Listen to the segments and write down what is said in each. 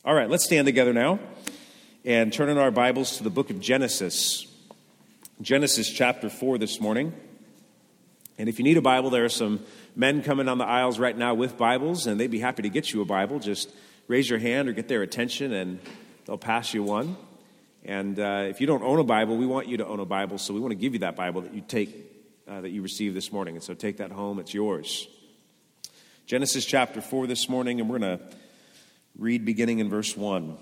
All right, let's stand together now and turn in our Bibles to the book of Genesis. Genesis chapter 4 this morning. And if you need a Bible, there are some men coming on the aisles right now with Bibles, and they'd be happy to get you a Bible. Just raise your hand or get their attention, and they'll pass you one. And if you don't own a Bible, we want you to own a Bible, so we want to give you that Bible that you that you received this morning. And so take that home. It's yours. Genesis chapter 4 this morning, and we're going to read beginning in verse 1,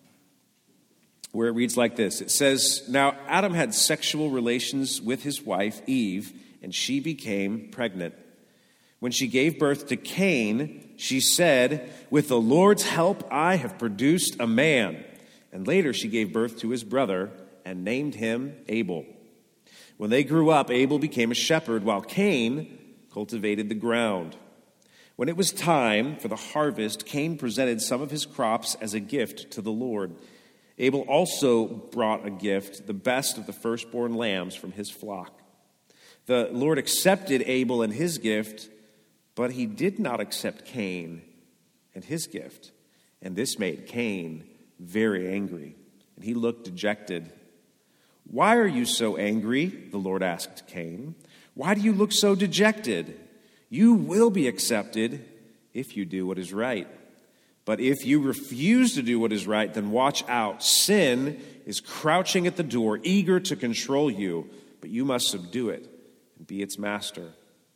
where it reads like this. It says, "Now Adam had sexual relations with his wife Eve, and she became pregnant. When she gave birth to Cain, she said, 'With the Lord's help I have produced a man.' And later she gave birth to his brother and named him Abel. When they grew up, Abel became a shepherd, while Cain cultivated the ground. When it was time for the harvest, Cain presented some of his crops as a gift to the Lord. Abel also brought a gift, the best of the firstborn lambs from his flock. The Lord accepted Abel and his gift, but he did not accept Cain and his gift. And this made Cain very angry, and he looked dejected. 'Why are you so angry?' the Lord asked Cain. 'Why do you look so dejected? You will be accepted if you do what is right. But if you refuse to do what is right, then watch out. Sin is crouching at the door, eager to control you, but you must subdue it and be its master.'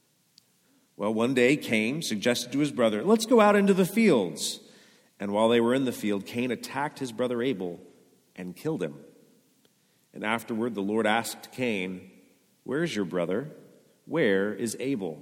Well, one day Cain suggested to his brother, 'Let's go out into the fields.' And while they were in the field, Cain attacked his brother Abel and killed him. And afterward the Lord asked Cain, 'Where is your brother? Where is Abel?'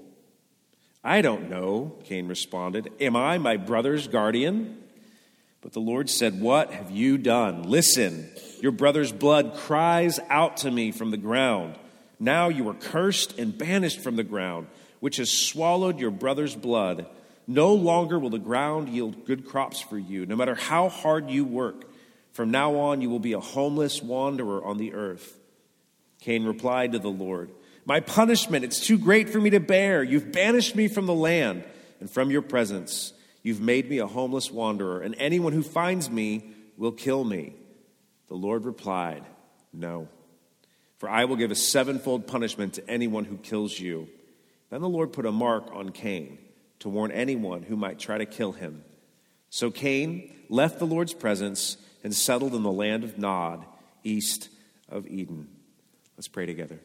'I don't know,' Cain responded. 'Am I my brother's guardian?' But the Lord said, 'What have you done? Listen, your brother's blood cries out to me from the ground. Now you are cursed and banished from the ground, which has swallowed your brother's blood. No longer will the ground yield good crops for you, no matter how hard you work. From now on you will be a homeless wanderer on the earth.' Cain replied to the Lord, 'My punishment, it's too great for me to bear. You've banished me from the land and from your presence. You've made me a homeless wanderer, and anyone who finds me will kill me.' The Lord replied, 'No, for I will give a sevenfold punishment to anyone who kills you.' Then the Lord put a mark on Cain to warn anyone who might try to kill him. So Cain left the Lord's presence and settled in the land of Nod, east of Eden." Let's pray together.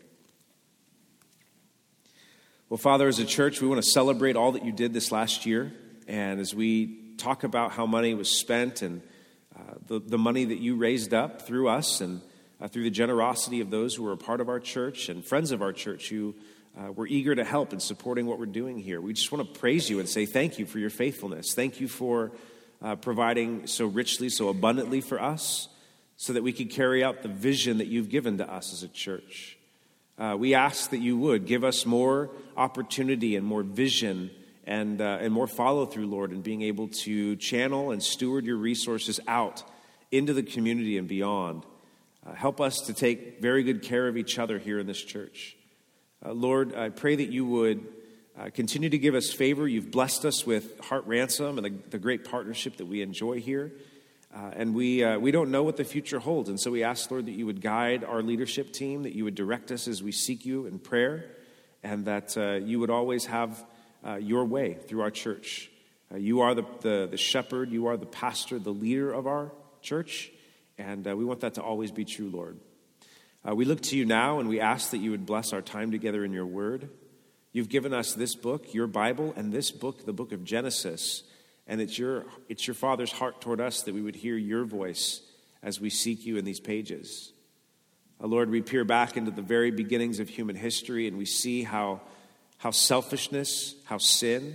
Well, Father, as a church, we want to celebrate all that you did this last year. And as we talk about how money was spent and the money that you raised up through us and through the generosity of those who were a part of our church and friends of our church who were eager to help in supporting what we're doing here, we just want to praise you and say thank you for your faithfulness. Thank you for providing so richly, so abundantly for us so that we could carry out the vision that you've given to us as a church. We ask that you would give us more opportunity and more vision and more follow-through, Lord, in being able to channel and steward your resources out into the community and beyond. Help us to take very good care of each other here in this church. Lord, I pray that you would continue to give us favor. You've blessed us with Heart Ransom and the great partnership that we enjoy here. And we don't know what the future holds. And so we ask, Lord, that you would guide our leadership team, that you would direct us as we seek you in prayer, and that you would always have your way through our church. You are the shepherd, you are the pastor, the leader of our church, and we want that to always be true, Lord. We look to you now, and we ask that you would bless our time together in your word. You've given us this book, your Bible, and this book, the book of Genesis. And it's your Father's heart toward us that we would hear your voice as we seek you in these pages. Lord, we peer back into the very beginnings of human history, and we see how selfishness, how sin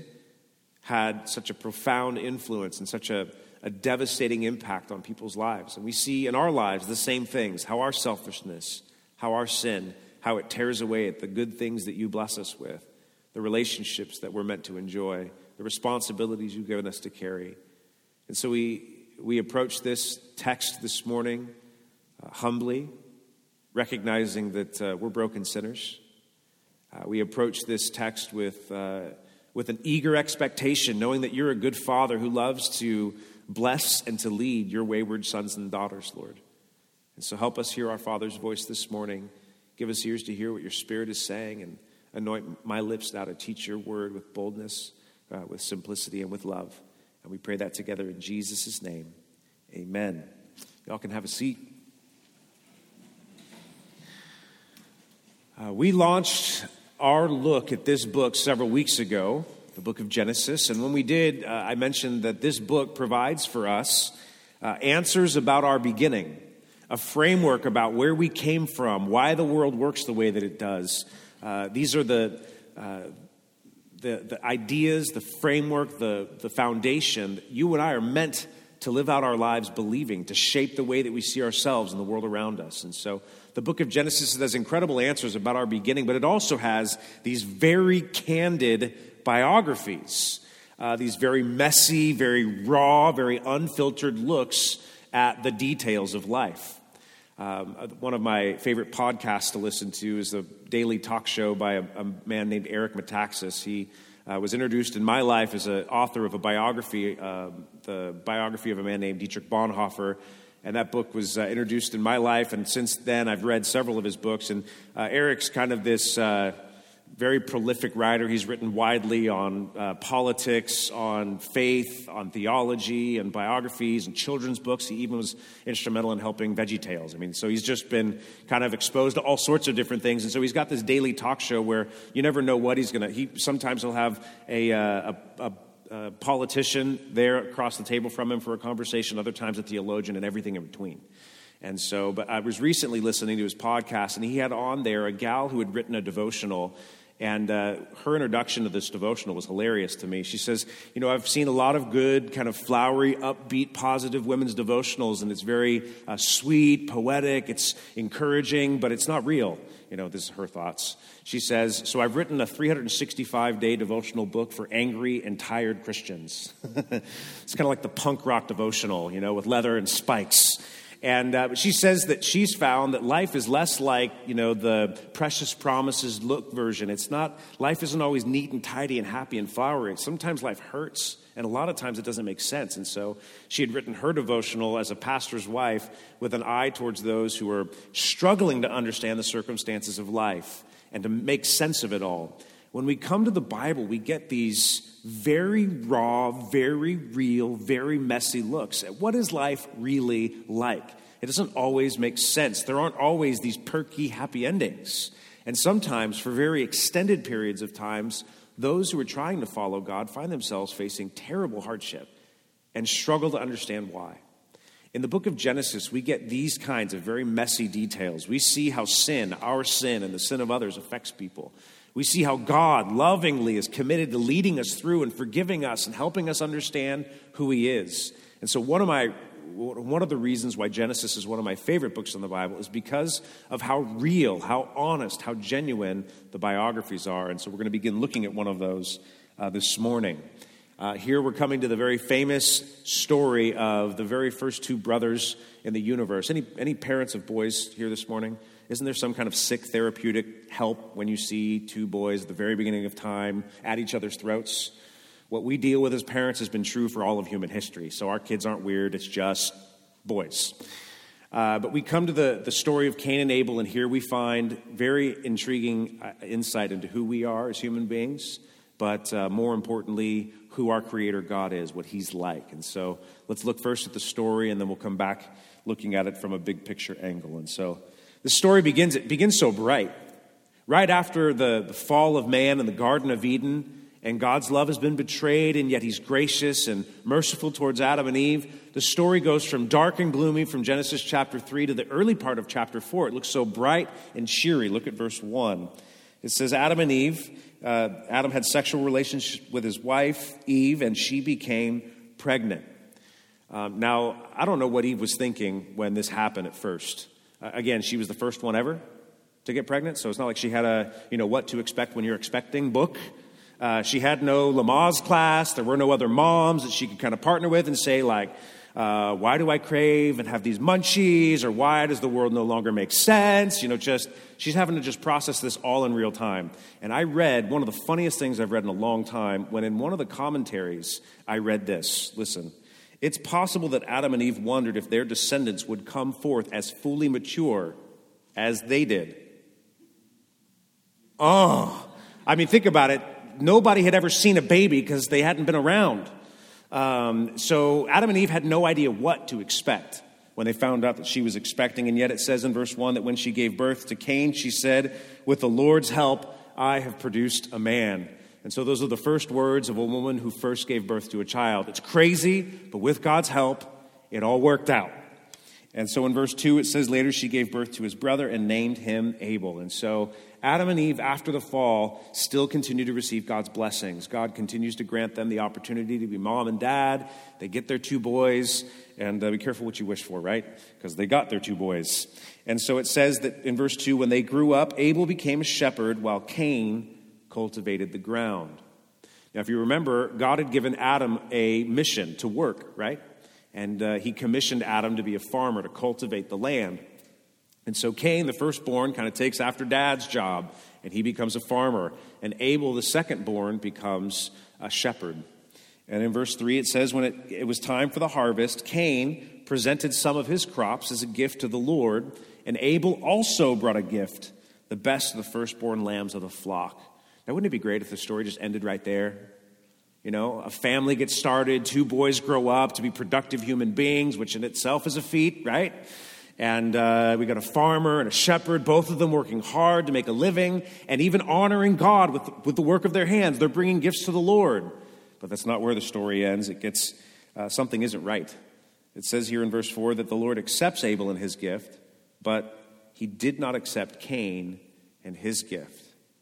had such a profound influence and such a devastating impact on people's lives. And we see in our lives the same things, how our selfishness, how our sin, how it tears away at the good things that you bless us with, the relationships that we're meant to enjoy, the responsibilities you've given us to carry. And so we approach this text this morning humbly, recognizing that we're broken sinners. We approach this text with an eager expectation, knowing that you're a good Father who loves to bless and to lead your wayward sons and daughters, Lord. And so help us hear our Father's voice this morning. Give us ears to hear what your Spirit is saying, and anoint my lips now to teach your word with boldness, with simplicity, and with love. And we pray that together in Jesus' name. Amen. Y'all can have a seat. We launched our look at this book several weeks ago, the book of Genesis. And when we did, I mentioned that this book provides for us answers about our beginning, a framework about where we came from, why the world works the way that it does. These are the ideas, the framework, the foundation that you and I are meant to live out our lives believing, to shape the way that we see ourselves and the world around us. And so the book of Genesis has incredible answers about our beginning, but it also has these very candid biographies, these very messy, very raw, very unfiltered looks at the details of life. One of my favorite podcasts to listen to is the daily talk show by a man named Eric Metaxas. He was introduced in my life as an author of a biography, the biography of a man named Dietrich Bonhoeffer. And that book was introduced in my life, and since then I've read several of his books. And Eric's kind of this very prolific writer. He's written widely on politics, on faith, on theology, and biographies, and children's books. He even was instrumental in helping VeggieTales. I mean, so he's just been kind of exposed to all sorts of different things. And so he's got this daily talk show where you never know what he's going to... Sometimes he'll have a politician there across the table from him for a conversation, other times a theologian, and everything in between. And so, but I was recently listening to his podcast, and he had on there a gal who had written a devotional, and her introduction to this devotional was hilarious to me. She says, I've seen a lot of good, kind of flowery, upbeat, positive women's devotionals, and it's very sweet, poetic, it's encouraging, but it's not real. This is her thoughts. She says, so I've written a 365-day devotional book for angry and tired Christians. It's kind of like the punk rock devotional, with leather and spikes. And she says that she's found that life is less like, the Precious Promises look version. Life isn't always neat and tidy and happy and flowery. Sometimes life hurts, and a lot of times it doesn't make sense. And so she had written her devotional as a pastor's wife with an eye towards those who are struggling to understand the circumstances of life and to make sense of it all. When we come to the Bible, we get these very raw, very real, very messy looks at what is life really like. It doesn't always make sense. There aren't always these perky, happy endings. And sometimes, for very extended periods of times, those who are trying to follow God find themselves facing terrible hardship and struggle to understand why. In the book of Genesis, we get these kinds of very messy details. We see how sin, our sin, and the sin of others affects people. We see how God lovingly is committed to leading us through and forgiving us and helping us understand who he is. And so one of the reasons why Genesis is one of my favorite books in the Bible is because of how real, how honest, how genuine the biographies are. And so we're going to begin looking at one of those this morning. Here we're coming to the very famous story of the very first two brothers in the universe. Any parents of boys here this morning? Isn't there some kind of sick therapeutic help when you see two boys at the very beginning of time at each other's throats? What we deal with as parents has been true for all of human history. So our kids aren't weird, it's just boys. But we come to the story of Cain and Abel, and here we find very intriguing insight into who we are as human beings, but more importantly, who our Creator God is, what he's like. And so let's look first at the story, and then we'll come back looking at it from a big picture angle. And so the story begins so bright. Right after the fall of man in the Garden of Eden, and God's love has been betrayed, and yet he's gracious and merciful towards Adam and Eve. The story goes from dark and gloomy from Genesis chapter 3 to the early part of chapter 4. It looks so bright and cheery. Look at verse 1. It says, Adam had sexual relations with his wife, Eve, and she became pregnant. Now, I don't know what Eve was thinking when this happened at first. Again, she was the first one ever to get pregnant, so it's not like she had a, what to expect when you're expecting book. She had no Lamaze class. There were no other moms that she could kind of partner with and say, like, why do I crave and have these munchies? Or why does the world no longer make sense? She's having to just process this all in real time. And I read one of the funniest things I've read in a long time when in one of the commentaries I read this. Listen, It's possible that Adam and Eve wondered if their descendants would come forth as fully mature as they did. Think about it. Nobody had ever seen a baby because they hadn't been around. So Adam and Eve had no idea what to expect when they found out that she was expecting. And yet it says in verse 1 that when she gave birth to Cain, she said, "With the Lord's help, I have produced a man." And so those are the first words of a woman who first gave birth to a child. It's crazy, but with God's help, it all worked out. And so in verse 2, it says later she gave birth to his brother and named him Abel. And so Adam and Eve, after the fall, still continue to receive God's blessings. God continues to grant them the opportunity to be mom and dad. They get their 2 boys. And be careful what you wish for, right? Because they got their 2 boys. And so it says that in verse 2, when they grew up, Abel became a shepherd while Cain cultivated the ground. Now, if you remember, God had given Adam a mission to work, right? And he commissioned Adam to be a farmer, to cultivate the land. And so Cain, the firstborn, kind of takes after dad's job, and he becomes a farmer. And Abel, the secondborn, becomes a shepherd. And in verse 3, it says, when it was time for the harvest, Cain presented some of his crops as a gift to the Lord, and Abel also brought a gift, the best of the firstborn lambs of the flock. Now, wouldn't it be great if the story just ended right there? You know, a family gets started, 2 boys grow up to be productive human beings, which in itself is a feat, right? And we got a farmer and a shepherd, both of them working hard to make a living and even honoring God with the work of their hands. They're bringing gifts to the Lord. But that's not where the story ends. It gets, something isn't right. It says here in verse 4 that the Lord accepts Abel and his gift, but he did not accept Cain and his gift.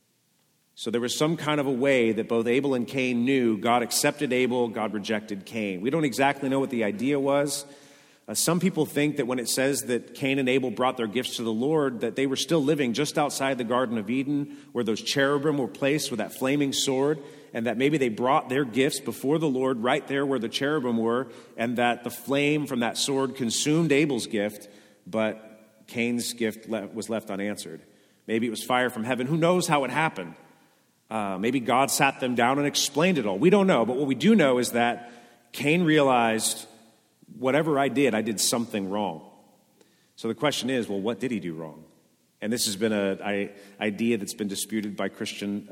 So there was some kind of a way that both Abel and Cain knew God accepted Abel, God rejected Cain. We don't exactly know what the idea was. Some people think that when it says that Cain and Abel brought their gifts to the Lord, that they were still living just outside the Garden of Eden, where those cherubim were placed with that flaming sword, and that maybe they brought their gifts before the Lord right there where the cherubim were, and that the flame from that sword consumed Abel's gift, but Cain's gift was left unanswered. Maybe it was fire from heaven. Who knows how it happened? Maybe God sat them down and explained it all. We don't know, but what we do know is that Cain realized, whatever I did something wrong. So the question is, well, what did he do wrong? And this has been an idea that's been disputed by Christians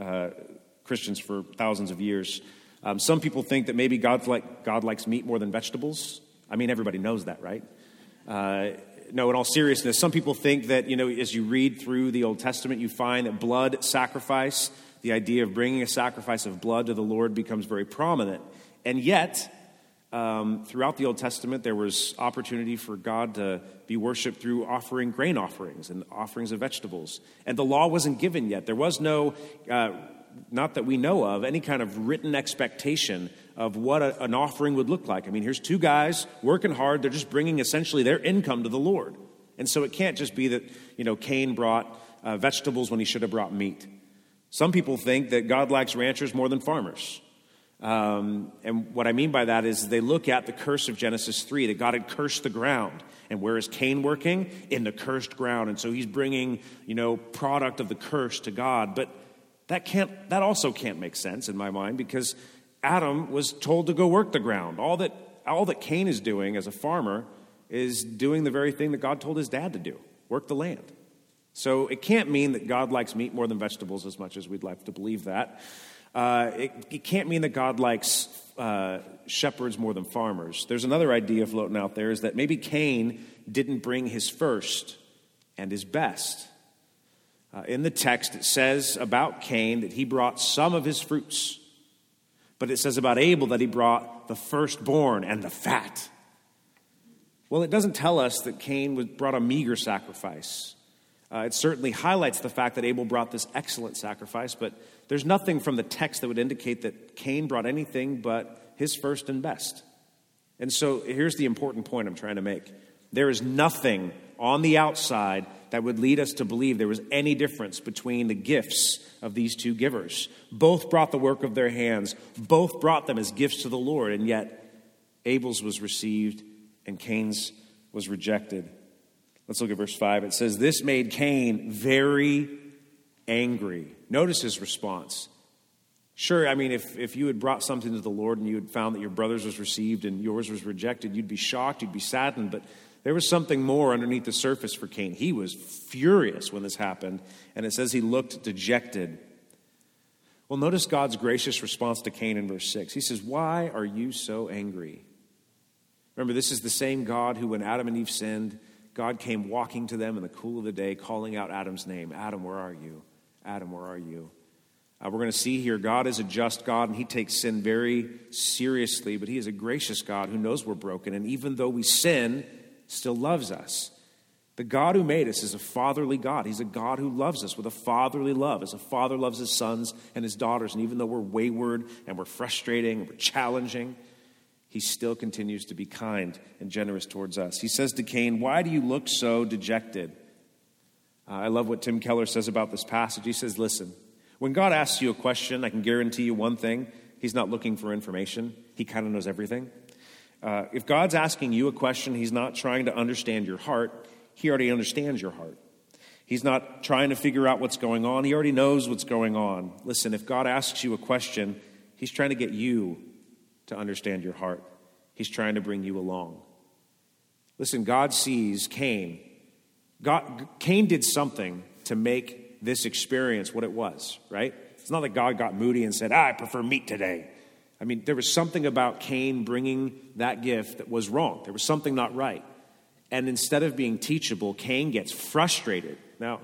for thousands of years. Some people think that maybe God likes meat more than vegetables. I mean, everybody knows that, right? No, in all seriousness, some people think that, as you read through the Old Testament, you find that blood sacrifice, the idea of bringing a sacrifice of blood to the Lord, becomes very prominent. And yet, throughout the Old Testament, there was opportunity for God to be worshiped through offering grain offerings and offerings of vegetables. And the law wasn't given yet. There was no, not that we know of, any kind of written expectation of what an offering would look like. I mean, here's 2 guys working hard. They're just bringing essentially their income to the Lord. And so it can't just be that, Cain brought vegetables when he should have brought meat. Some people think that God likes ranchers more than farmers. And what I mean by that is they look at the curse of Genesis 3, that God had cursed the ground. And where is Cain working? In the cursed ground. And so he's bringing, product of the curse to God. But that also can't make sense in my mind, because Adam was told to go work the ground. All that Cain is doing as a farmer is doing the very thing that God told his dad to do, work the land. So it can't mean that God likes meat more than vegetables, as much as we'd like to believe that. It can't mean that God likes shepherds more than farmers. There's another idea floating out there, is that maybe Cain didn't bring his first and his best. In the text, it says about Cain that he brought some of his fruits. But it says about Abel that he brought the firstborn and the fat. Well, it doesn't tell us that Cain brought a meager sacrifice. It certainly highlights the fact that Abel brought this excellent sacrifice, but there's nothing from the text that would indicate that Cain brought anything but his first and best. And so here's the important point I'm trying to make. There is nothing on the outside that would lead us to believe there was any difference between the gifts of these 2 givers. Both brought the work of their hands. Both brought them as gifts to the Lord, and yet Abel's was received and Cain's was rejected. Let's look at verse 5. It says, "This made Cain very angry." Notice his response. Sure, I mean, if you had brought something to the Lord and you had found that your brother's was received and yours was rejected, you'd be shocked, you'd be saddened, but there was something more underneath the surface for Cain. He was furious when this happened, and it says he looked dejected. Well, notice God's gracious response to Cain in verse 6. He says, "Why are you so angry?" Remember, this is the same God who, when Adam and Eve sinned, God came walking to them in the cool of the day, calling out Adam's name. "Adam, where are you? Adam, where are you?" We're going to see here God is a just God, and he takes sin very seriously, but he is a gracious God who knows we're broken, and even though we sin, still loves us. The God who made us is a fatherly God. He's a God who loves us with a fatherly love, as a father loves his sons and his daughters. And even though we're wayward and we're frustrating and we're challenging, he still continues to be kind and generous towards us. He says to Cain, "Why do you look so dejected?" I love what Tim Keller says about this passage. He says, listen, when God asks you a question, I can guarantee you one thing. He's not looking for information. He kind of knows everything. If God's asking you a question, he's not trying to understand your heart. He already understands your heart. He's not trying to figure out what's going on. He already knows what's going on. Listen, if God asks you a question, he's trying to get you to understand your heart. He's trying to bring you along. Listen, God sees Cain. Cain did something to make this experience what it was, right? It's not like God got moody and said, "I prefer meat today." I mean, there was something about Cain bringing that gift that was wrong. There was something not right. And instead of being teachable, Cain gets frustrated. Now,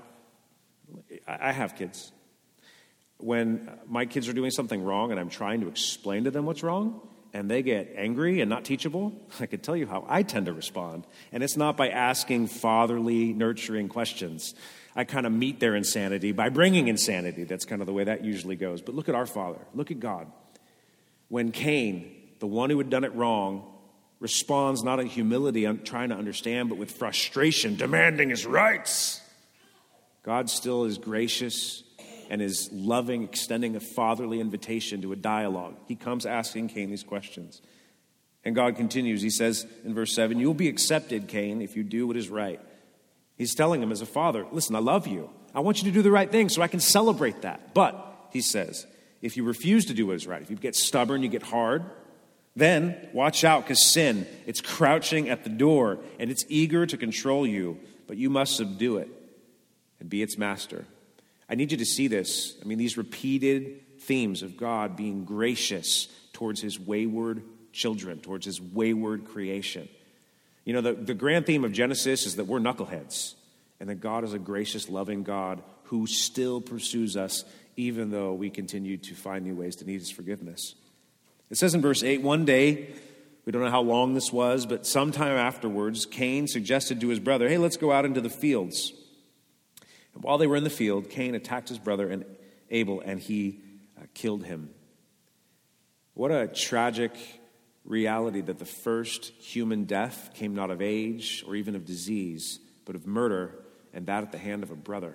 I have kids. When my kids are doing something wrong and I'm trying to explain to them what's wrong, and they get angry and not teachable, I can tell you how I tend to respond. And it's not by asking fatherly, nurturing questions. I kind of meet their insanity by bringing insanity. That's kind of the way that usually goes. But look at our Father. Look at God. When Cain, the one who had done it wrong, responds not in humility, trying to understand, but with frustration, demanding his rights, God still is gracious and is loving, extending a fatherly invitation to a dialogue. He comes asking Cain these questions. And God continues. He says in verse 7, "You'll be accepted, Cain, if you do what is right." He's telling him as a father, listen, I love you. I want you to do the right thing so I can celebrate that. But, he says, if you refuse to do what is right, if you get stubborn, you get hard, then watch out, because sin, it's crouching at the door and it's eager to control you, but you must subdue it and be its master. I need you to see this. I mean, these repeated themes of God being gracious towards his wayward children, towards his wayward creation. You know, the grand theme of Genesis is that we're knuckleheads and that God is a gracious, loving God who still pursues us even though we continue to find new ways to need his forgiveness. It says in verse 8, one day, we don't know how long this was, but sometime afterwards, Cain suggested to his brother, "Hey, let's go out into the fields." And while they were in the field, Cain attacked his brother Abel, and he killed him. What a tragic reality that the first human death came not of age or even of disease, but of murder, and that at the hand of a brother.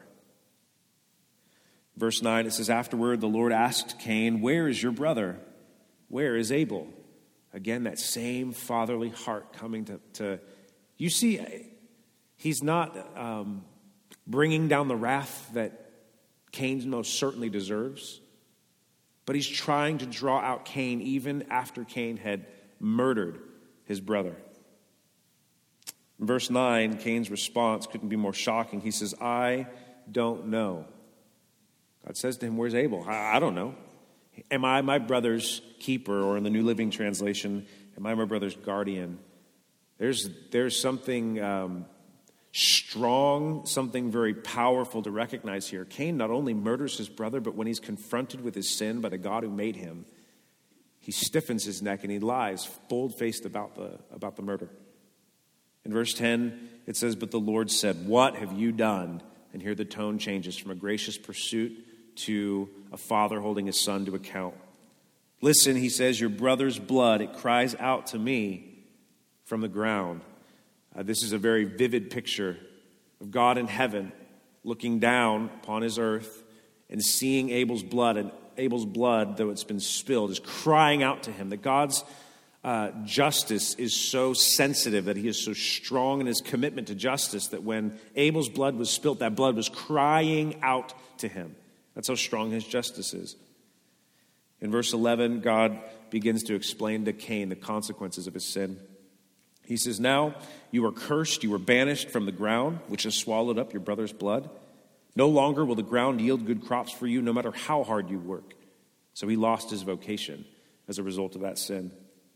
Verse 9, it says, "Afterward, the Lord asked Cain, 'Where is your brother? Where is Abel?'" Again, that same fatherly heart coming to you see, he's not bringing down the wrath that Cain most certainly deserves, but he's trying to draw out Cain even after Cain had murdered his brother. In verse 9, Cain's response couldn't be more shocking. He says, "I don't know." God says to him, "Where's Abel?" I don't know. Am I my brother's keeper? Or in the New Living Translation, am I my brother's guardian? There's something strong, something very powerful to recognize here. Cain not only murders his brother, but when he's confronted with his sin by the God who made him, he stiffens his neck and he lies bold-faced about the murder. In verse 10, it says, "But the Lord said, 'What have you done?'" And here the tone changes from a gracious pursuit to a father holding his son to account. "Listen," he says, "your brother's blood, it cries out to me from the ground." This is a very vivid picture of God in heaven looking down upon his earth and seeing Abel's blood. And Abel's blood, though it's been spilled, is crying out to him. That God's justice is so sensitive, that he is so strong in his commitment to justice, that when Abel's blood was spilt, that blood was crying out to him. That's how strong his justice is. In verse 11, God begins to explain to Cain the consequences of his sin. He says, "Now you are cursed, you are banished from the ground, which has swallowed up your brother's blood. No longer will the ground yield good crops for you, no matter how hard you work." So he lost his vocation as a result of that sin.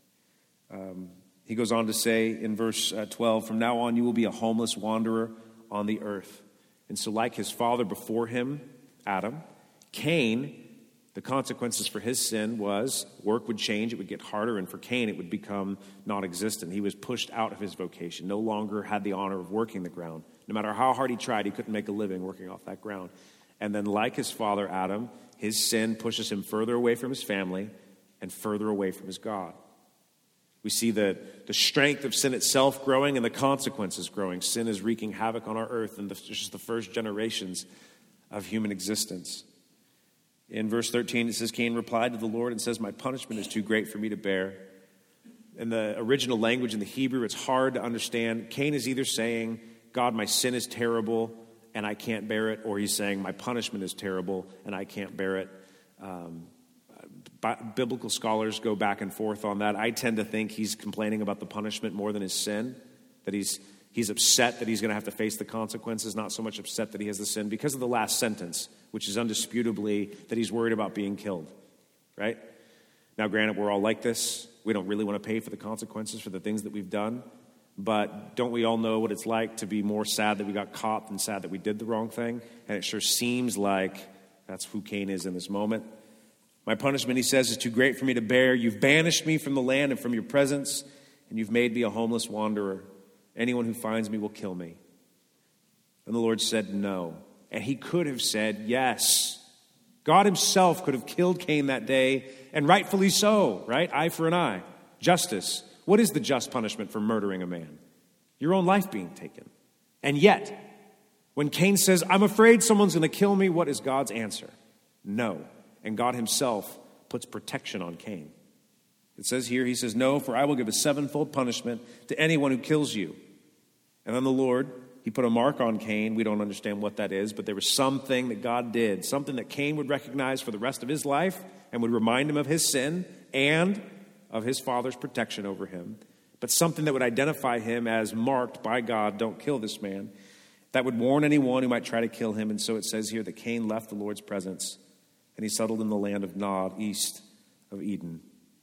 He goes on to say in verse 12, "From now on you will be a homeless wanderer on the earth." And so like his father before him, Adam, Cain, the consequences for his sin was work would change, it would get harder, and for Cain it would become non-existent. He was pushed out of his vocation, no longer had the honor of working the ground. No matter how hard he tried, he couldn't make a living working off that ground. And then like his father Adam, his sin pushes him further away from his family and further away from his God. We see the strength of sin itself growing and the consequences growing. Sin is wreaking havoc on our earth in just the first generations of human existence. In verse 13, it says, "Cain replied to the Lord and says, 'My punishment is too great for me to bear.'" In the original language in the Hebrew, it's hard to understand. Cain is either saying, "God, my sin is terrible and I can't bear it," or he's saying, "My punishment is terrible and I can't bear it." Biblical scholars go back and forth on that. I tend to think he's complaining about the punishment more than his sin, that he's upset that he's going to have to face the consequences, not so much upset that he has the sin because of the last sentence, which is undisputably that he's worried about being killed, right? Now, granted, we're all like this. We don't really want to pay for the consequences for the things that we've done, but don't we all know what it's like to be more sad that we got caught than sad that we did the wrong thing? And it sure seems like that's who Cain is in this moment. "My punishment," he says, "is too great for me to bear. You've banished me from the land and from your presence, and you've made me a homeless wanderer. Anyone who finds me will kill me." And the Lord said, "No." And he could have said, yes. God himself could have killed Cain that day, and rightfully so, right? Eye for an eye. Justice. What is the just punishment for murdering a man? Your own life being taken. And yet, when Cain says, "I'm afraid someone's going to kill me," what is God's answer? No. And God himself puts protection on Cain. It says here, he says, "No, for I will give a sevenfold punishment to anyone who kills you." And then the Lord, he put a mark on Cain. We don't understand what that is, but there was something that God did, something that Cain would recognize for the rest of his life and would remind him of his sin and of his father's protection over him, but something that would identify him as marked by God, "Don't kill this man," that would warn anyone who might try to kill him. And so it says here that Cain left the Lord's presence and he settled in the land of Nod, east of Eden.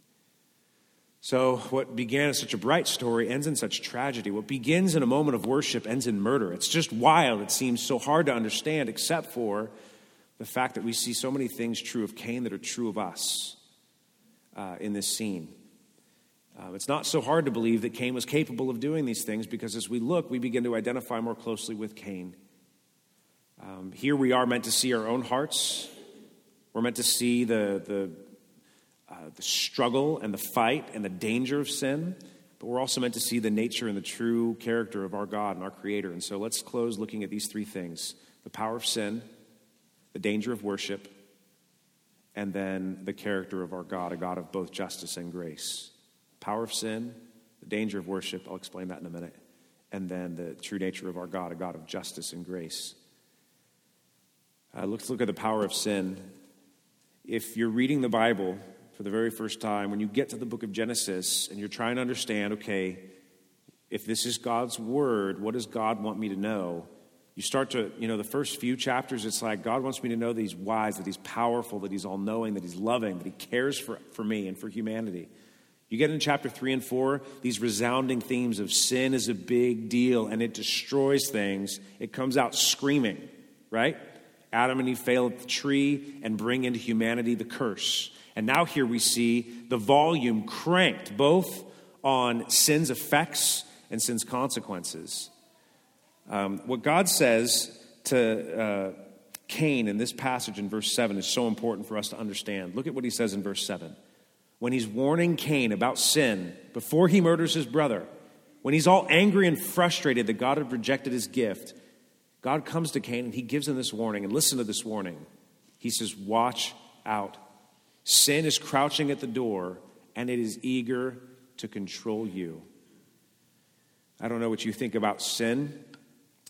So what began as such a bright story ends in such tragedy. What begins in a moment of worship ends in murder. It's just wild. It seems so hard to understand, except for the fact that we see so many things true of Cain that are true of us in this scene. It's not so hard to believe that Cain was capable of doing these things, because as we look, we begin to identify more closely with Cain. Here we are meant to see our own hearts. We're meant to see the struggle and the fight and the danger of sin, but we're also meant to see the nature and the true character of our God and our Creator. And so let's close looking at these three things: the power of sin, the danger of worship, and then the character of our God, a God of both justice and grace. Power of sin, the danger of worship, I'll explain that in a minute, and then the true nature of our God, a God of justice and grace. Let's look at the power of sin. If you're reading the Bible for the very first time, when you get to the book of Genesis and you're trying to understand, okay, if this is God's word, what does God want me to know? You start to, the first few chapters, it's like God wants me to know that he's wise, that he's powerful, that he's all-knowing, that he's loving, that he cares for me and for humanity. You get in chapter 3 and 4, these resounding themes of sin is a big deal and it destroys things. It comes out screaming, right? Adam and Eve fail at the tree and bring into humanity the curse. And now here we see the volume cranked both on sin's effects and sin's consequences. What God says to Cain in this passage in verse 7 is so important for us to understand. Look at what he says in verse 7. When he's warning Cain about sin before he murders his brother, when he's all angry and frustrated that God had rejected his gift, God comes to Cain and he gives him this warning. And listen to this warning. He says, "Watch out. Sin is crouching at the door and it is eager to control you." I don't know what you think about sin.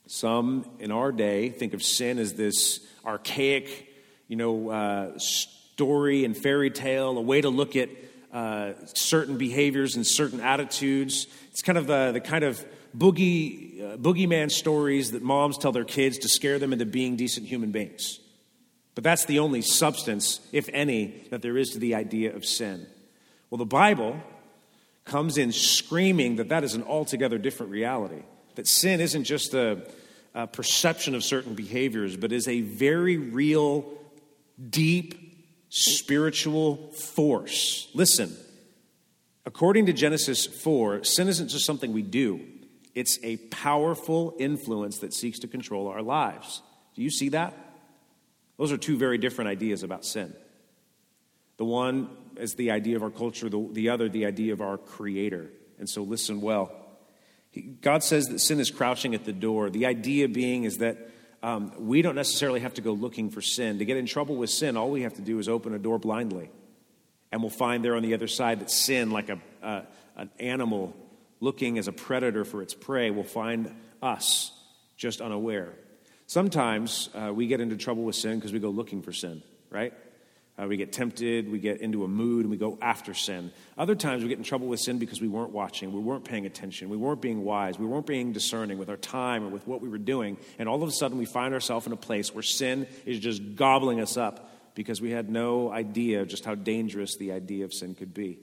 Some in our day think of sin as this archaic, story and fairy tale, a way to look at certain behaviors and certain attitudes. It's kind of the kind of boogeyman stories that moms tell their kids to scare them into being decent human beings. But that's the only substance, if any, that there is to the idea of sin. Well, the Bible comes in screaming that is an altogether different reality. That sin isn't just a perception of certain behaviors, but is a very real, deep, spiritual force. Listen, according to Genesis 4, sin isn't just something we do. It's a powerful influence that seeks to control our lives. Do you see that? Those are two very different ideas about sin. The one is the idea of our culture, the other, the idea of our Creator. And so listen well. God says that sin is crouching at the door. The idea being is that we don't necessarily have to go looking for sin. To get in trouble with sin, all we have to do is open a door blindly. And we'll find there on the other side that sin, like an animal looking as a predator for its prey, will find us just unaware. Sometimes we get into trouble with sin because we go looking for sin, right? We get tempted, we get into a mood, and we go after sin. Other times we get in trouble with sin because we weren't watching, we weren't paying attention, we weren't being wise, we weren't being discerning with our time or with what we were doing, and all of a sudden we find ourselves in a place where sin is just gobbling us up because we had no idea just how dangerous the idea of sin could be.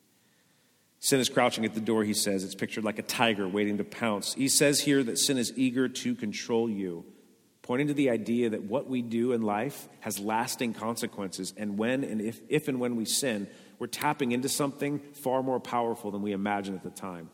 Sin is crouching at the door, he says. It's pictured like a tiger waiting to pounce. He says here that sin is eager to control you, pointing to the idea that what we do in life has lasting consequences. And when and if and when we sin, we're tapping into something far more powerful than we imagined at the time.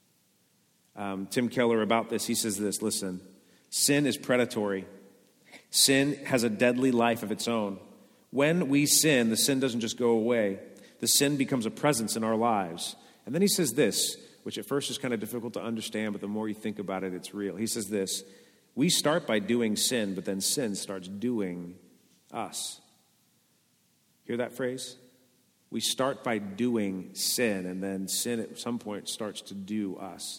Tim Keller about this, he says this, listen, sin is predatory. Sin has a deadly life of its own. When we sin, the sin doesn't just go away. The sin becomes a presence in our lives. And then he says this, which at first is kind of difficult to understand, but the more you think about it, it's real. He says this, we start by doing sin, but then sin starts doing us. Hear that phrase? We start by doing sin, and then sin at some point starts to do us.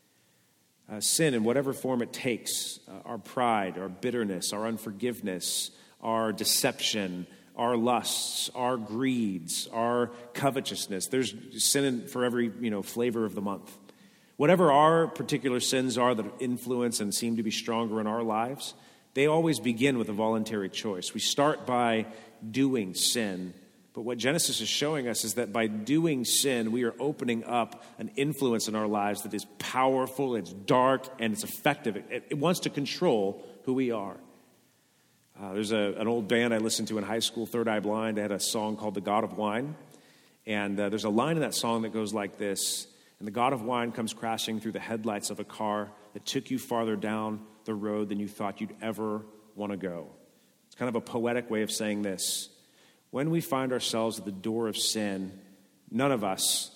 Sin, in whatever form it takes, our pride, our bitterness, our unforgiveness, our deception, our lusts, our greeds, our covetousness. There's sin for every, flavor of the month. Whatever our particular sins are that influence and seem to be stronger in our lives, they always begin with a voluntary choice. We start by doing sin. But what Genesis is showing us is that by doing sin, we are opening up an influence in our lives that is powerful, it's dark, and it's effective. It wants to control who we are. There's an old band I listened to in high school, Third Eye Blind. They had a song called The God of Wine. And there's a line in that song that goes like this. And the God of wine comes crashing through the headlights of a car that took you farther down the road than you thought you'd ever want to go. It's kind of a poetic way of saying this. When we find ourselves at the door of sin, none of us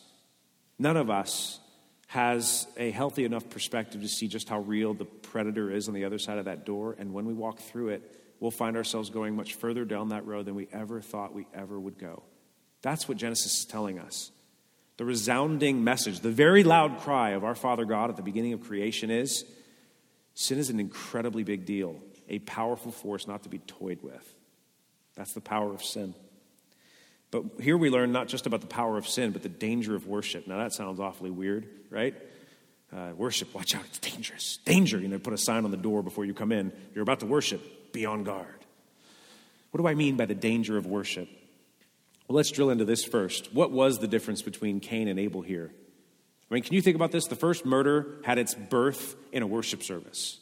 has a healthy enough perspective to see just how real the predator is on the other side of that door. And when we walk through it, we'll find ourselves going much further down that road than we ever thought we ever would go. That's what Genesis is telling us. The resounding message, the very loud cry of our Father God at the beginning of creation is, sin is an incredibly big deal, a powerful force not to be toyed with. That's the power of sin. But here we learn not just about the power of sin, but the danger of worship. Now that sounds awfully weird, right? Worship, watch out, it's dangerous. Danger, put a sign on the door before you come in. You're about to worship, be on guard. What do I mean by the danger of worship? Well, let's drill into this first. What was the difference between Cain and Abel here? Can you think about this? The first murder had its birth in a worship service.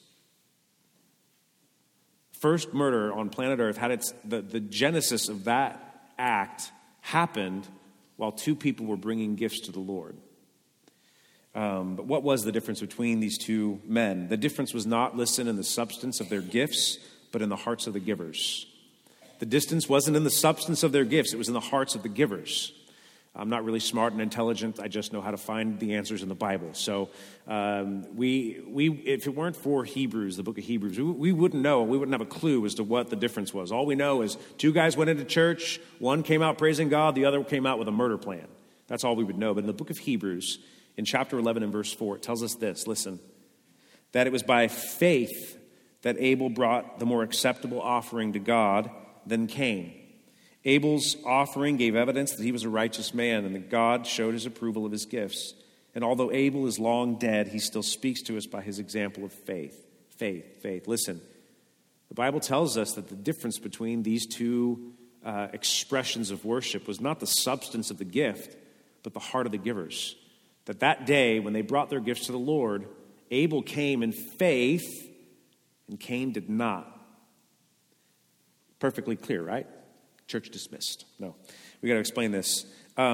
First murder on planet Earth had the genesis of that act happened while two people were bringing gifts to the Lord. But what was the difference between these two men? The difference was not, listen, in the substance of their gifts, but in the hearts of the givers. The distance wasn't in the substance of their gifts. It was in the hearts of the givers. I'm not really smart and intelligent. I just know how to find the answers in the Bible. So if it weren't for Hebrews, the book of Hebrews, we wouldn't know. We wouldn't have a clue as to what the difference was. All we know is two guys went into church. One came out praising God. The other came out with a murder plan. That's all we would know. But in the book of Hebrews, in chapter 11 and verse 4, it tells us this. Listen, that it was by faith that Abel brought the more acceptable offering to God than Cain. Abel's offering gave evidence that he was a righteous man and that God showed his approval of his gifts. And although Abel is long dead, he still speaks to us by his example of faith. Faith. Listen, the Bible tells us that the difference between these two expressions of worship was not the substance of the gift, but the heart of the givers. That day, when they brought their gifts to the Lord, Abel came in faith and Cain did not. Perfectly clear, right? Church dismissed. No, we got to explain this.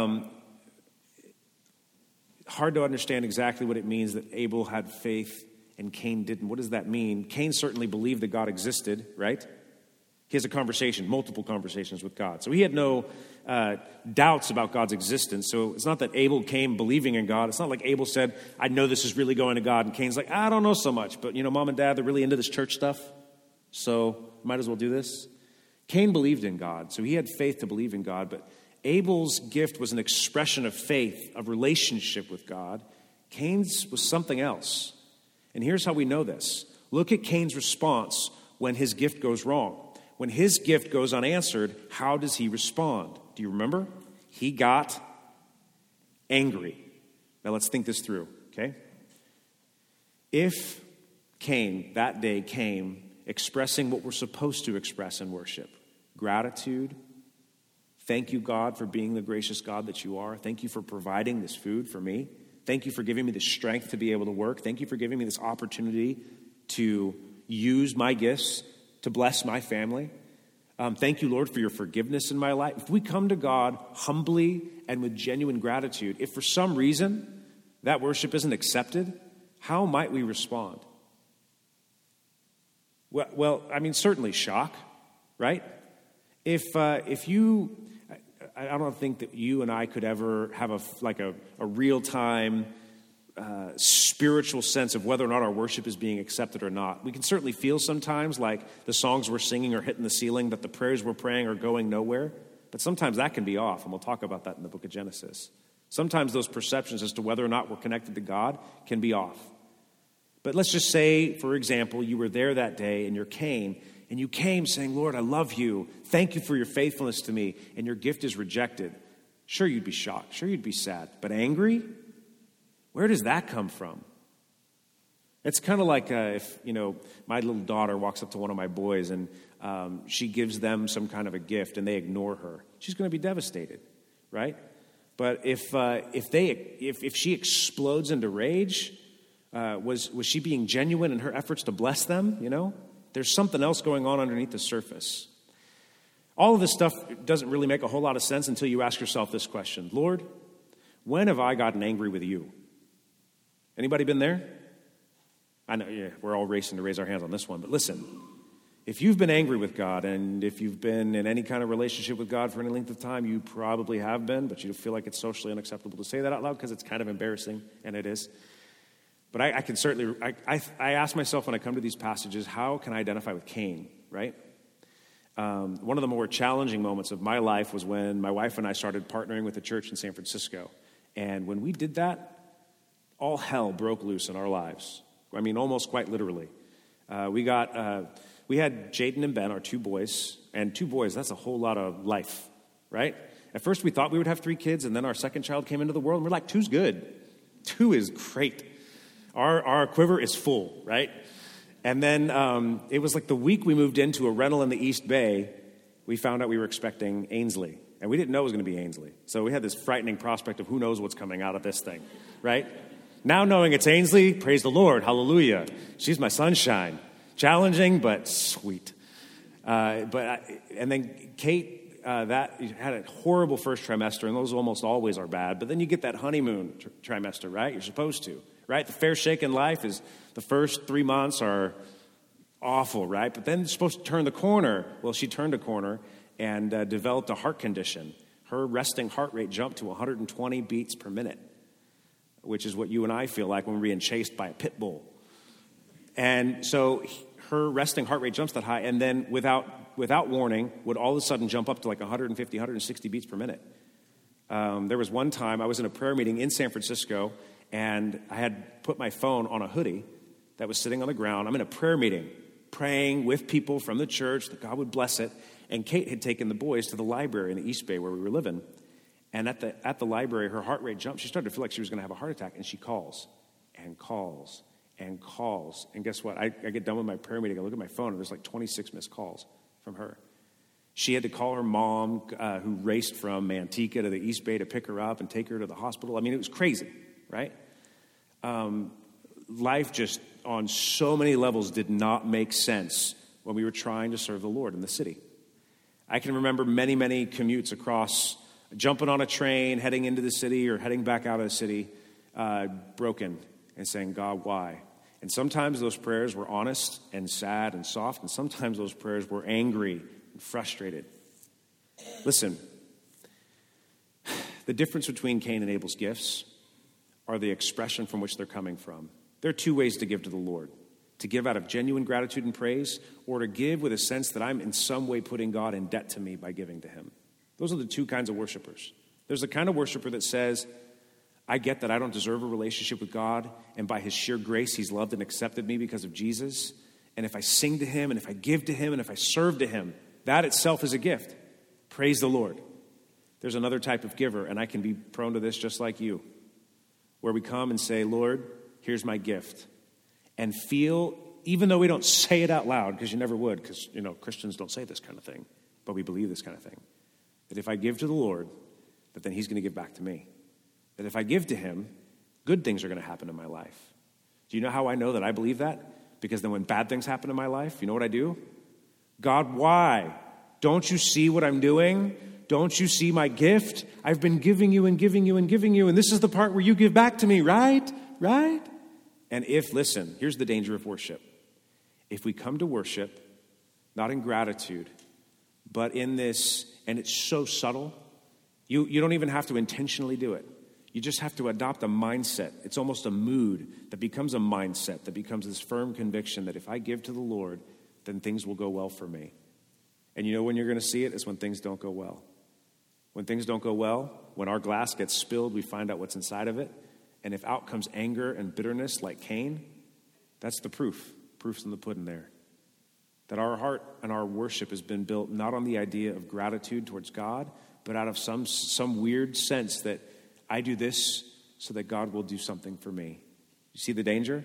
Hard to understand exactly what it means that Abel had faith and Cain didn't. What does that mean? Cain certainly believed that God existed, right? He has a conversation, multiple conversations with God. So he had no doubts about God's existence. So it's not that Abel came believing in God. It's not like Abel said, I know this is really going to God. And Cain's like, I don't know so much. But, Mom and Dad, they're really into this church stuff. So might as well do this. Cain believed in God. So he had faith to believe in God. But Abel's gift was an expression of faith, of relationship with God. Cain's was something else. And here's how we know this. Look at Cain's response when his gift goes wrong. When his gift goes unanswered, how does he respond? Do you remember? He got angry. Now let's think this through, okay? If Cain that day came expressing what we're supposed to express in worship, gratitude, thank you, God, for being the gracious God that you are. Thank you for providing this food for me. Thank you for giving me the strength to be able to work. Thank you for giving me this opportunity to use my gifts to bless my family. Thank you, Lord, for your forgiveness in my life. If we come to God humbly and with genuine gratitude, if for some reason that worship isn't accepted, how might we respond? Well, certainly shock, right? If you, I don't think that you and I could ever have a real-time spiritual sense of whether or not our worship is being accepted or not. We can certainly feel sometimes like the songs we're singing are hitting the ceiling, that the prayers we're praying are going nowhere. But sometimes that can be off, and we'll talk about that in the book of Genesis. Sometimes those perceptions as to whether or not we're connected to God can be off. But let's just say, for example, you were there that day and you're Cain, and you came saying, Lord, I love you. Thank you for your faithfulness to me, and your gift is rejected. Sure, you'd be shocked. Sure, you'd be sad. But angry? Where does that come from? It's kind of like if, my little daughter walks up to one of my boys and she gives them some kind of a gift and they ignore her. She's going to be devastated, right? But if she explodes into rage, was she being genuine in her efforts to bless them? There's something else going on underneath the surface. All of this stuff doesn't really make a whole lot of sense until you ask yourself this question. Lord, when have I gotten angry with you? Anybody been there? I know, we're all racing to raise our hands on this one, but listen, if you've been angry with God and if you've been in any kind of relationship with God for any length of time, you probably have been, but you feel like it's socially unacceptable to say that out loud because it's kind of embarrassing, and it is. But I can certainly, I ask myself when I come to these passages, how can I identify with Cain, right? One of the more challenging moments of my life was when my wife and I started partnering with a church in San Francisco. And when we did that, all hell broke loose in our lives. Almost quite literally. We had Jaden and Ben, our two boys, and two boys, that's a whole lot of life, right? At first we thought we would have 3 kids, and then our second child came into the world, and we're like, 2's good. 2 is great. Our quiver is full, right? And then it was like the week we moved into a rental in the East Bay, we found out we were expecting Ainsley. And we didn't know it was going to be Ainsley. So we had this frightening prospect of who knows what's coming out of this thing, right? Now knowing it's Ainsley, praise the Lord, hallelujah. She's my sunshine. Challenging, but sweet. And then Kate, that had a horrible first trimester, and those almost always are bad. But then you get that honeymoon trimester, right? You're supposed to, right? The fair shake in life is the first 3 months are awful, right? But then you're supposed to turn the corner. Well, she turned a corner and developed a heart condition. Her resting heart rate jumped to 120 beats per minute, which is what you and I feel like when we're being chased by a pit bull. And so her resting heart rate jumps that high, and then without warning, would all of a sudden jump up to like 150, 160 beats per minute. There was one time I was in a prayer meeting in San Francisco, and I had put my phone on a hoodie that was sitting on the ground. I'm in a prayer meeting, praying with people from the church that God would bless it. And Kate had taken the boys to the library in the East Bay where we were living. And at the library, her heart rate jumped. She started to feel like she was going to have a heart attack. And she calls and calls and calls. And guess what? I get done with my prayer meeting. I look at my phone, and there's like 26 missed calls from her. She had to call her mom, who raced from Manteca to the East Bay to pick her up and take her to the hospital. I mean, it was crazy, right? Life just on so many levels did not make sense when we were trying to serve the Lord in the city. I can remember many, many commutes across, jumping on a train, heading into the city or heading back out of the city, broken and saying, God, why? And sometimes those prayers were honest and sad and soft, and sometimes those prayers were angry and frustrated. Listen, the difference between Cain and Abel's gifts are the expression from which they're coming from. There are two ways to give to the Lord: to give out of genuine gratitude and praise, or to give with a sense that I'm in some way putting God in debt to me by giving to him. Those are the two kinds of worshipers. There's the kind of worshiper that says, I get that I don't deserve a relationship with God, and by his sheer grace, he's loved and accepted me because of Jesus. And if I sing to him, and if I give to him, and if I serve to him, that itself is a gift. Praise the Lord. There's another type of giver, and I can be prone to this just like you, where we come and say, Lord, here's my gift. And feel, even though we don't say it out loud, because you never would, because, Christians don't say this kind of thing, but we believe this kind of thing, that if I give to the Lord, that then he's going to give back to me. That if I give to him, good things are going to happen in my life. Do you know how I know that I believe that? Because then when bad things happen in my life, you know what I do? God, why? Don't you see what I'm doing? Don't you see my gift? I've been giving you and giving you and giving you, and this is the part where you give back to me, right? Right? And listen, here's the danger of worship. If we come to worship, not in gratitude, but in this, and it's so subtle, you don't even have to intentionally do it. You just have to adopt a mindset. It's almost a mood that becomes a mindset, that becomes this firm conviction that if I give to the Lord, then things will go well for me. And you know when you're going to see it is when things don't go well. When things don't go well, when our glass gets spilled, we find out what's inside of it. And if out comes anger and bitterness like Cain, that's the proof. Proof's in the pudding there. That our heart and our worship has been built not on the idea of gratitude towards God, but out of some weird sense that I do this so that God will do something for me. You see the danger?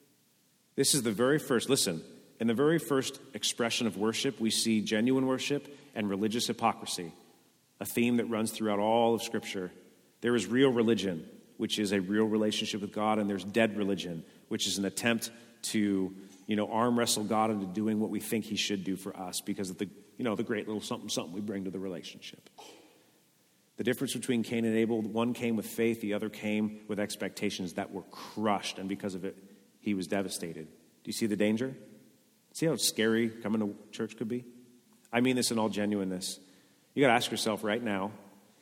This is the very first, listen, in the very first expression of worship, we see genuine worship and religious hypocrisy, a theme that runs throughout all of Scripture. There is real religion, which is a real relationship with God, and there's dead religion, which is an attempt to, arm wrestle God into doing what we think he should do for us because of the great little something we bring to the relationship. The difference between Cain and Abel, one came with faith, the other came with expectations that were crushed, and because of it, he was devastated. Do you see the danger? See how scary coming to church could be? I mean this in all genuineness. You got to ask yourself right now,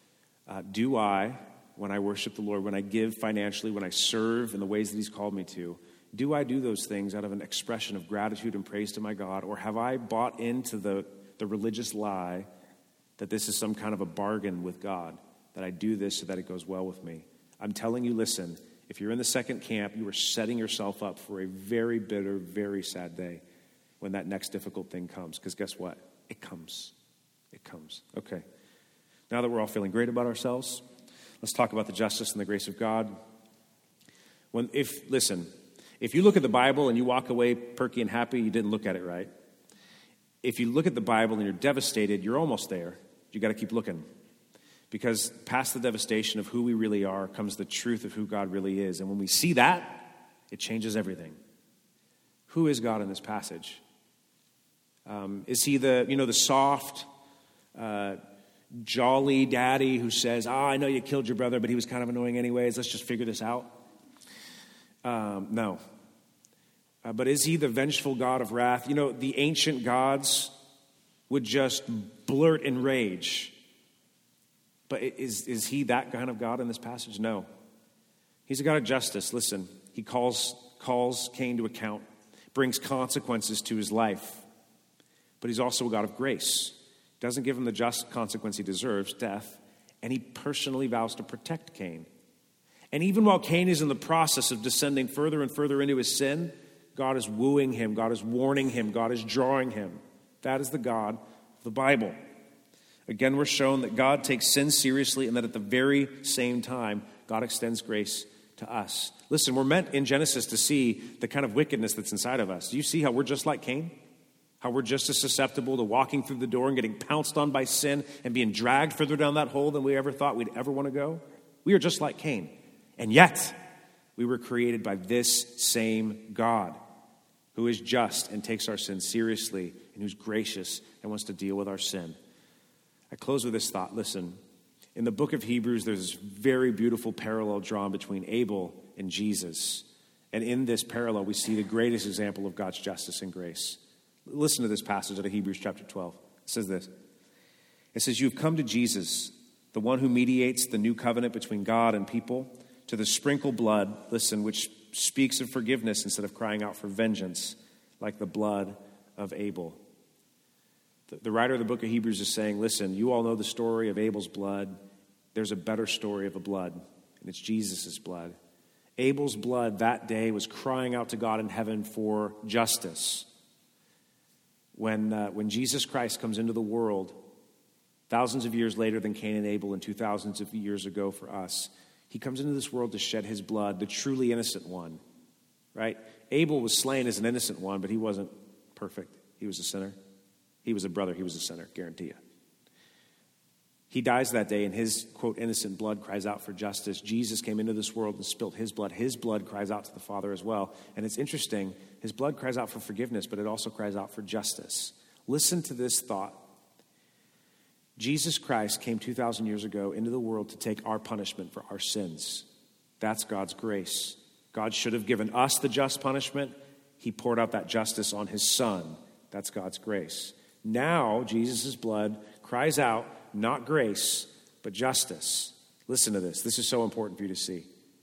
do I, when I worship the Lord, when I give financially, when I serve in the ways that he's called me to, do I do those things out of an expression of gratitude and praise to my God, or have I bought into the religious lie that this is some kind of a bargain with God, that I do this so that it goes well with me? I'm telling you, listen, if you're in the second camp, you are setting yourself up for a very bitter, very sad day when that next difficult thing comes. Because guess what? It comes. It comes. Okay. Now that we're all feeling great about ourselves, let's talk about the justice and the grace of God. If you look at the Bible and you walk away perky and happy, you didn't look at it right. If you look at the Bible and you're devastated, you're almost there. You got to keep looking. Because past the devastation of who we really are comes the truth of who God really is. And when we see that, it changes everything. Who is God in this passage? Is he the soft, jolly daddy who says, I know you killed your brother, but he was kind of annoying anyways. Let's just figure this out. No. But is he the vengeful God of wrath? The ancient gods would just blurt in rage. But is he that kind of God in this passage? No. He's a God of justice. Listen, he calls Cain to account, brings consequences to his life. But he's also a God of grace. Doesn't give him the just consequence he deserves, death, and he personally vows to protect Cain. And even while Cain is in the process of descending further and further into his sin, God is wooing him. God is warning him. God is drawing him. That is the God of the Bible. Again, we're shown that God takes sin seriously and that at the very same time, God extends grace to us. Listen, we're meant in Genesis to see the kind of wickedness that's inside of us. Do you see how we're just like Cain? How we're just as susceptible to walking through the door and getting pounced on by sin and being dragged further down that hole than we ever thought we'd ever want to go? We are just like Cain. And yet, we were created by this same God who is just and takes our sin seriously and who's gracious and wants to deal with our sin. I close with this thought. Listen, in the book of Hebrews, there's this very beautiful parallel drawn between Abel and Jesus. And in this parallel, we see the greatest example of God's justice and grace. Listen to this passage out of Hebrews chapter 12. It says this. It says, "You've come to Jesus, the one who mediates the new covenant between God and people, to the sprinkled blood, listen, which speaks of forgiveness instead of crying out for vengeance, like the blood of Abel." The writer of the book of Hebrews is saying, listen, you all know the story of Abel's blood. There's a better story of a blood, and it's Jesus' blood. Abel's blood that day was crying out to God in heaven for justice. When Jesus Christ comes into the world, thousands of years later than Cain and Abel and 2,000 of years ago for us, he comes into this world to shed his blood, the truly innocent one, right? Abel was slain as an innocent one, but he wasn't perfect. He was a sinner. He was a brother. He was a sinner, guarantee you. He dies that day, and his, quote, innocent blood cries out for justice. Jesus came into this world and spilt his blood. His blood cries out to the Father as well. And it's interesting, his blood cries out for forgiveness, but it also cries out for justice. Listen to this thought. Jesus Christ came 2,000 years ago into the world to take our punishment for our sins. That's God's grace. God should have given us the just punishment. He poured out that justice on his Son. That's God's grace. Now, Jesus' blood cries out, not grace, but justice. Listen to this. This is so important for you to see.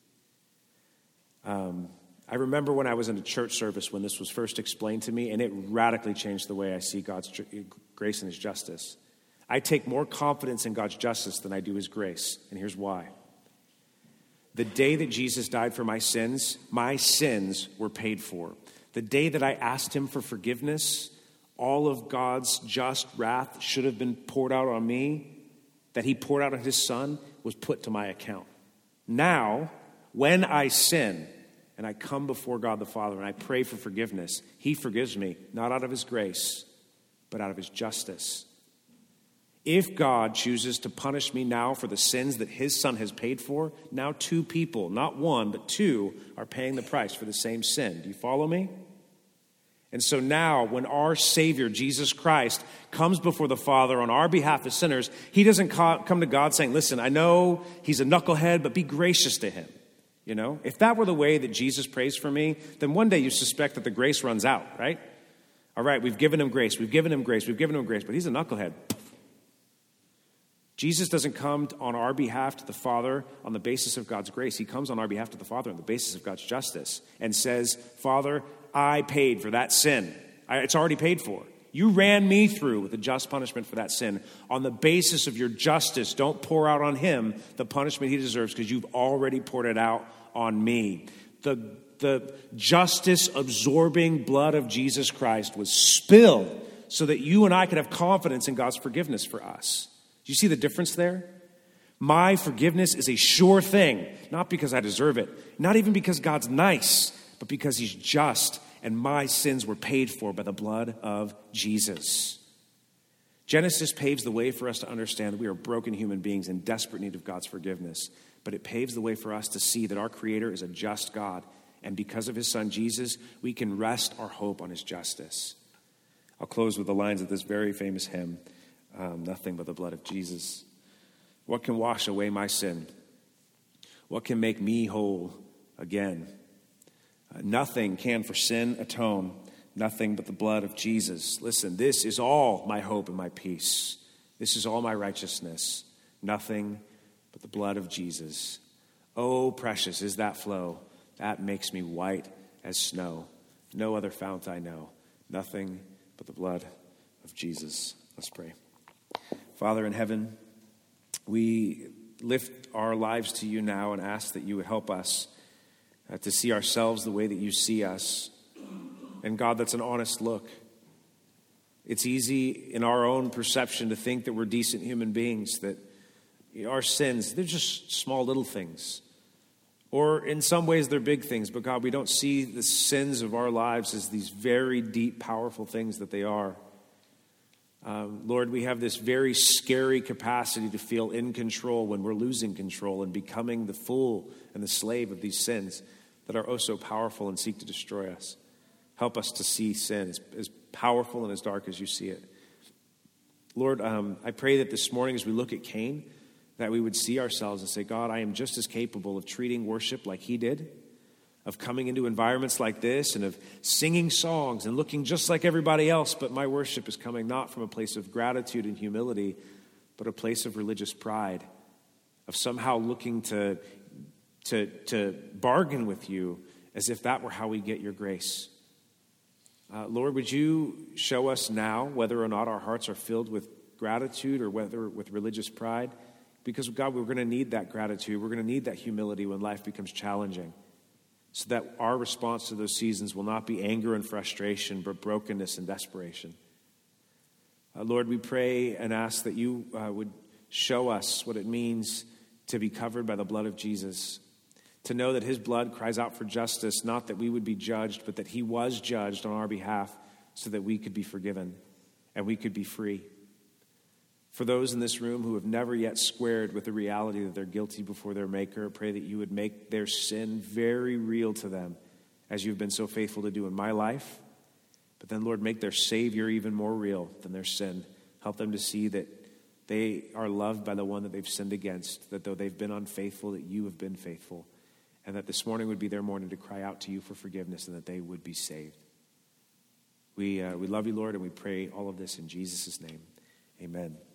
I remember when I was in a church service when this was first explained to me, and it radically changed the way I see God's grace and his justice. I take more confidence in God's justice than I do his grace, and here's why. The day that Jesus died for my sins were paid for. The day that I asked him for forgiveness, all of God's just wrath should have been poured out on me, that he poured out on his Son, was put to my account. Now, when I sin and I come before God the Father and I pray for forgiveness, he forgives me, not out of his grace, but out of his justice. If God chooses to punish me now for the sins that his Son has paid for, now two people, not one, but two, are paying the price for the same sin. Do you follow me? And so now, when our Savior, Jesus Christ, comes before the Father on our behalf as sinners, he doesn't come to God saying, listen, I know he's a knucklehead, but be gracious to him. You know, if that were the way that Jesus prays for me, then one day you suspect that the grace runs out, right? All right, we've given him grace, we've given him grace, we've given him grace, but he's a knucklehead. Jesus doesn't come on our behalf to the Father on the basis of God's grace. He comes on our behalf to the Father on the basis of God's justice and says, Father, I paid for that sin. It's already paid for. You ran me through with the just punishment for that sin. On the basis of your justice, don't pour out on him the punishment he deserves because you've already poured it out on me. The justice-absorbing blood of Jesus Christ was spilled so that you and I could have confidence in God's forgiveness for us. Do you see the difference there? My forgiveness is a sure thing, not because I deserve it, not even because God's nice, but because he's just, and my sins were paid for by the blood of Jesus. Genesis paves the way for us to understand that we are broken human beings in desperate need of God's forgiveness, but it paves the way for us to see that our Creator is a just God, and because of his Son Jesus, we can rest our hope on his justice. I'll close with the lines of this very famous hymn, Nothing But the Blood of Jesus. What can wash away my sin? What can make me whole again? Nothing can for sin atone, nothing but the blood of Jesus. Listen, this is all my hope and my peace. This is all my righteousness. Nothing but the blood of Jesus. Oh, precious is that flow. That makes me white as snow. No other fount I know. Nothing but the blood of Jesus. Let's pray. Father in heaven, we lift our lives to you now and ask that you would help us to see ourselves the way that you see us. And God, that's an honest look. It's easy in our own perception to think that we're decent human beings, that our sins, they're just small little things. Or in some ways they're big things, but God, we don't see the sins of our lives as these very deep, powerful things that they are. Lord, we have this very scary capacity to feel in control when we're losing control and becoming the fool and the slave of these sins that are oh so powerful and seek to destroy us. Help us to see sin as powerful and as dark as you see it. Lord, I pray that this morning as we look at Cain, that we would see ourselves and say, God, I am just as capable of treating worship like he did, of coming into environments like this and of singing songs and looking just like everybody else, but my worship is coming not from a place of gratitude and humility, but a place of religious pride, of somehow looking to bargain with you as if that were how we get your grace. Lord, would you show us now whether or not our hearts are filled with gratitude or whether with religious pride? Because, God, we're going to need that gratitude. We're going to need that humility when life becomes challenging, so that our response to those seasons will not be anger and frustration, but brokenness and desperation. Lord, we pray and ask that you would show us what it means to be covered by the blood of Jesus, to know that his blood cries out for justice, not that we would be judged, but that he was judged on our behalf so that we could be forgiven and we could be free. For those in this room who have never yet squared with the reality that they're guilty before their Maker, I pray that you would make their sin very real to them, as you've been so faithful to do in my life. But then, Lord, make their Savior even more real than their sin. Help them to see that they are loved by the one that they've sinned against, that though they've been unfaithful, that you have been faithful, and that this morning would be their morning to cry out to you for forgiveness and that they would be saved. We love you, Lord, and we pray all of this in Jesus' name. Amen.